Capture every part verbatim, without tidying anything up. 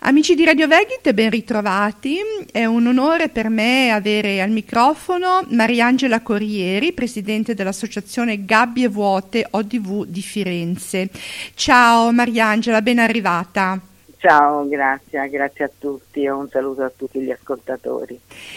Amici di Radio Veggit, ben ritrovati. È un onore per me avere al microfono Mariangela Corrieri, presidente dell'associazione Gabbie Vuote O D V di Firenze. Ciao Mariangela, ben arrivata. Ciao, grazie, grazie a tutti e un saluto a tutti gli ascoltatori.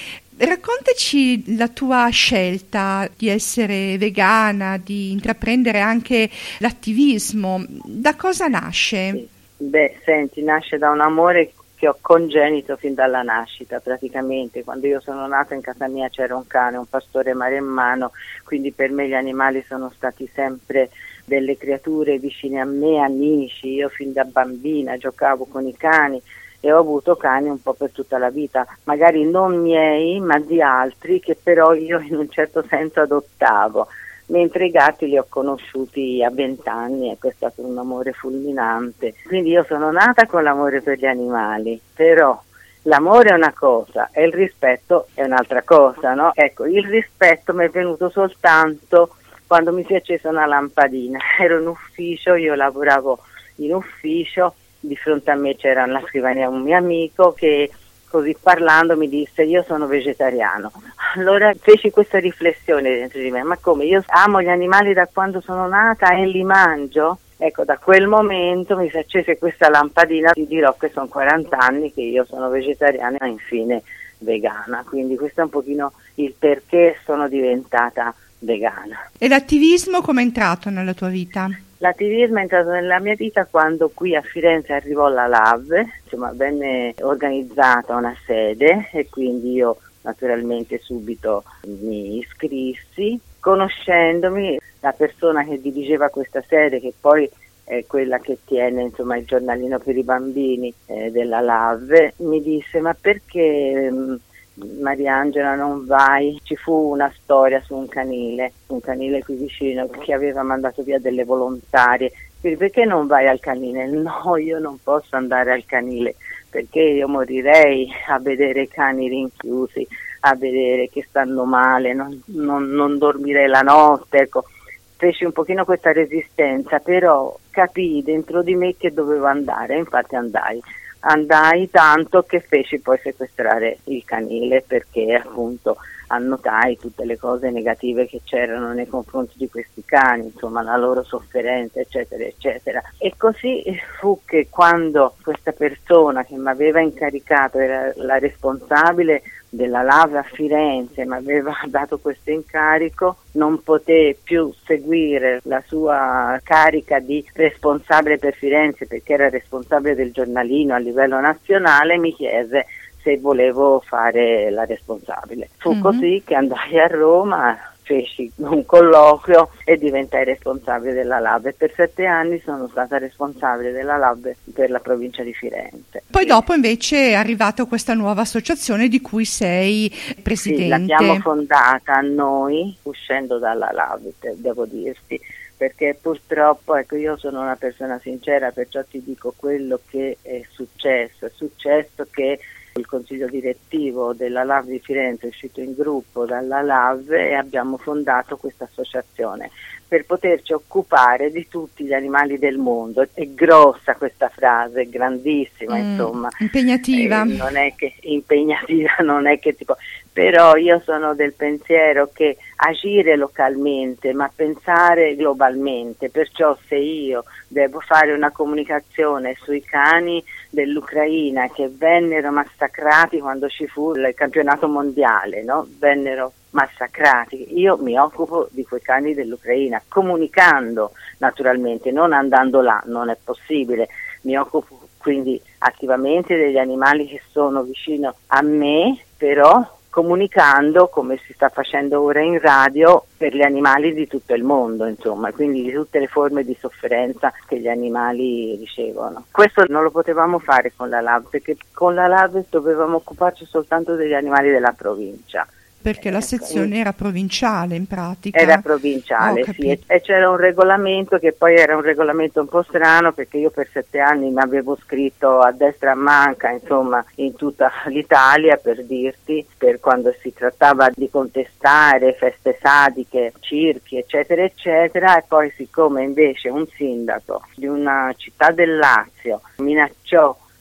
Raccontaci la tua scelta di essere vegana, di intraprendere anche l'attivismo. Da cosa nasce? Sì. Beh, senti, nasce da un amore che ho congenito fin dalla nascita praticamente. Quando io sono nata in casa mia c'era un cane, un pastore maremmano, quindi per me gli animali sono stati sempre delle creature vicine a me, amici. Io fin da bambina giocavo con i cani e ho avuto cani un po' per tutta la vita, magari non miei ma di altri che però io in un certo senso adottavo. Mentre i gatti li ho conosciuti a vent'anni e questo è stato un amore fulminante. Quindi io sono nata con l'amore per gli animali, però l'amore è una cosa e il rispetto è un'altra cosa, no? Ecco, il rispetto mi è venuto soltanto quando mi si è accesa una lampadina. Ero in ufficio, io lavoravo in ufficio, di fronte a me c'era alla scrivania un mio amico che così parlando mi disse: io sono vegetariano. Allora feci questa riflessione dentro di me: ma come, io amo gli animali da quando sono nata e li mangio? Ecco, da quel momento mi si accese questa lampadina. Ti dirò che sono quaranta anni che io sono vegetariana e infine vegana, quindi questo è un pochino il perché sono diventata vegana. E l'attivismo come è entrato nella tua vita? L'attivismo è entrato nella mia vita quando qui a Firenze arrivò la L A V, insomma venne organizzata una sede e quindi io naturalmente subito mi iscrissi. Conoscendomi, la persona che dirigeva questa sede, che poi è quella che tiene insomma il giornalino per i bambini eh, della L A V, mi disse: ma perché mh, Mariangela non vai? Ci fu una storia su un canile, un canile qui vicino che aveva mandato via delle volontarie. Quindi perché non vai al canile? No, io non posso andare al canile perché io morirei a vedere i cani rinchiusi, a vedere che stanno male, non, non, non dormirei la notte, ecco. Feci un pochino questa resistenza, però capii dentro di me che dovevo andare, infatti andai. Andai tanto che feci poi sequestrare il canile perché appunto annotai tutte le cose negative che c'erano nei confronti di questi cani, insomma la loro sofferenza eccetera eccetera. E così fu che quando questa persona che mi aveva incaricato, era la responsabile della L A V a Firenze, mi aveva dato questo incarico, non poté più seguire la sua carica di responsabile per Firenze perché era responsabile del giornalino a livello nazionale, mi chiese se volevo fare la responsabile. Fu mm-hmm. così che andai a Roma, feci un colloquio e diventai responsabile della L A V e per sette anni sono stata responsabile della L A V per la provincia di Firenze. Poi dopo invece è arrivata questa nuova associazione di cui sei presidente. Sì, l'abbiamo fondata noi uscendo dalla L A V, devo dirti, perché purtroppo, ecco, io sono una persona sincera, perciò ti dico quello che è successo. È successo che il consiglio direttivo della L A V di Firenze è uscito in gruppo dalla L A V e abbiamo fondato questa associazione per poterci occupare di tutti gli animali del mondo. È grossa questa frase, è grandissima, mm, insomma. Impegnativa. Eh, non è che impegnativa, non è che tipo, però io sono del pensiero che agire localmente ma pensare globalmente, perciò se io devo fare una comunicazione sui cani dell'Ucraina che vennero massacrati quando ci fu il campionato mondiale, no? Vennero massacrati. Io mi occupo di quei cani dell'Ucraina, comunicando naturalmente, non andando là, non è possibile. Mi occupo quindi attivamente degli animali che sono vicino a me, però comunicando, come si sta facendo ora in radio, per gli animali di tutto il mondo, insomma, quindi di tutte le forme di sofferenza che gli animali ricevono. Questo non lo potevamo fare con la L A V, perché con la L A V dovevamo occuparci soltanto degli animali della provincia. Perché la sezione era provinciale in pratica? Era provinciale, oh, sì, e c'era un regolamento che poi era un regolamento un po' strano perché io per sette anni mi avevo scritto a destra e a manca, insomma, in tutta l'Italia per dirti, per quando si trattava di contestare feste sadiche, circhi, eccetera, eccetera, e poi siccome invece un sindaco di una città del Lazio minacciò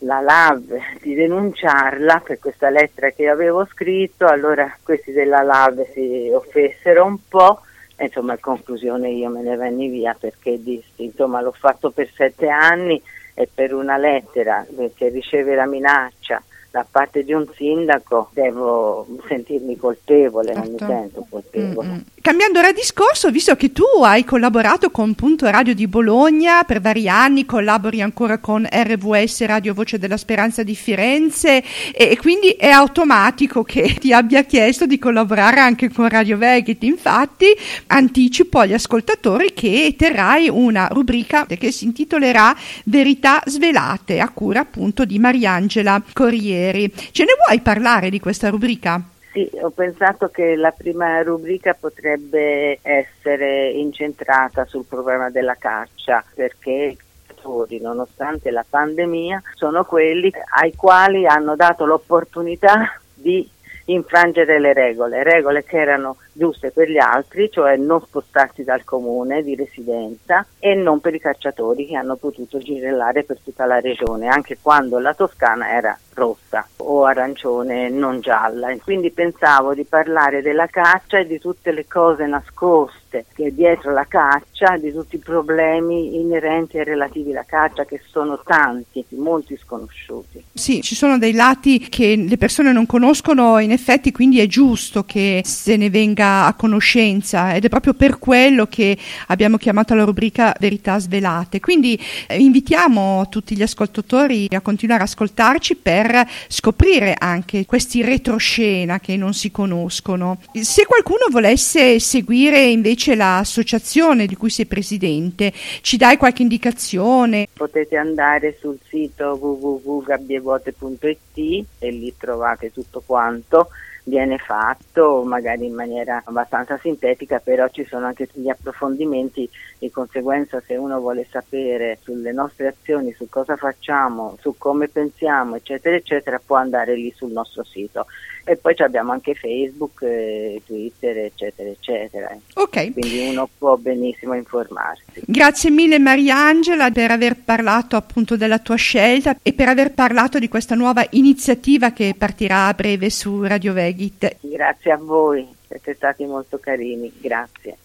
la L A V di denunciarla per questa lettera che avevo scritto. Allora questi della L A V si offesero un po', e insomma in conclusione io me ne venni via, perché dissi, insomma l'ho fatto per sette anni e per una lettera che riceve la minaccia da parte di un sindaco devo sentirmi colpevole, non mi sento colpevole. Mm-hmm. Cambiando ora discorso, visto che tu hai collaborato con Punto Radio di Bologna per vari anni, collabori ancora con R V S Radio Voce della Speranza di Firenze, e quindi è automatico che ti abbia chiesto di collaborare anche con Radio Vegit. Infatti anticipo agli ascoltatori che terrai una rubrica che si intitolerà Verità Svelate, a cura appunto di Mariangela Corrieri. Ce ne vuoi parlare di questa rubrica? Sì, ho pensato che la prima rubrica potrebbe essere incentrata sul problema della caccia, perché i cacciatori, nonostante la pandemia, sono quelli ai quali hanno dato l'opportunità di infrangere le regole, regole che erano giuste per gli altri, cioè non spostarsi dal comune di residenza, e non per i cacciatori che hanno potuto girellare per tutta la regione, anche quando la Toscana era rossa o arancione, non gialla. E quindi pensavo di parlare della caccia e di tutte le cose nascoste che dietro la caccia, di tutti i problemi inerenti e relativi alla caccia, che sono tanti, molti sconosciuti. Sì, ci sono dei lati che le persone non conoscono, in effetti, quindi è giusto che se ne venga a conoscenza, ed è proprio per quello che abbiamo chiamato la rubrica Verità Svelate. Quindi eh, invitiamo tutti gli ascoltatori a continuare a ascoltarci per scoprire anche questi retroscena che non si conoscono. Se qualcuno volesse seguire invece l'associazione di cui sei presidente, ci dai qualche indicazione? Potete andare sul sito w w w punto gabbievuote punto i t e lì trovate tutto quanto viene fatto, magari in maniera abbastanza sintetica, però ci sono anche gli approfondimenti. Di conseguenza, se uno vuole sapere sulle nostre azioni, su cosa facciamo, su come pensiamo, eccetera eccetera, può andare lì sul nostro sito. E poi abbiamo anche Facebook, eh, Twitter, eccetera eccetera. Ok. Quindi uno può benissimo informarsi. Grazie mille Mariangela per aver parlato appunto della tua scelta e per aver parlato di questa nuova iniziativa che partirà a breve su Radio Vegit. Grazie a voi, siete stati molto carini, grazie.